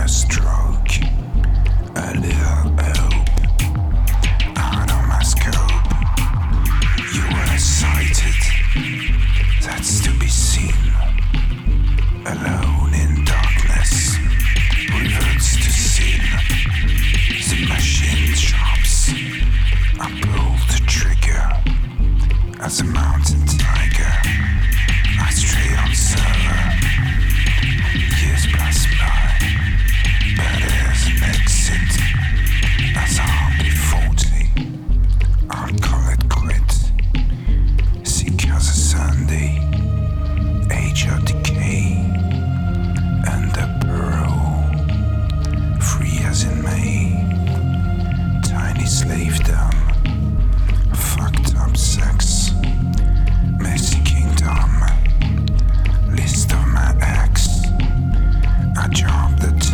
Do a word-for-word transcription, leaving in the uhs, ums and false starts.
a stroke, a little hope out of my scope. You were sighted, that's to be seen. Alone in darkness, reverts to sin. The machine chops, I pull the trigger. As a mountain tiger, I stray on server. Years pass by, but there's an exit. As I'll be forty, I'll call it quit. Sick as a Sunday, age of decay, under parole, free as in May. Tiny slavedom, fucked up sex, messy kingdom, list of my ex. I dropped the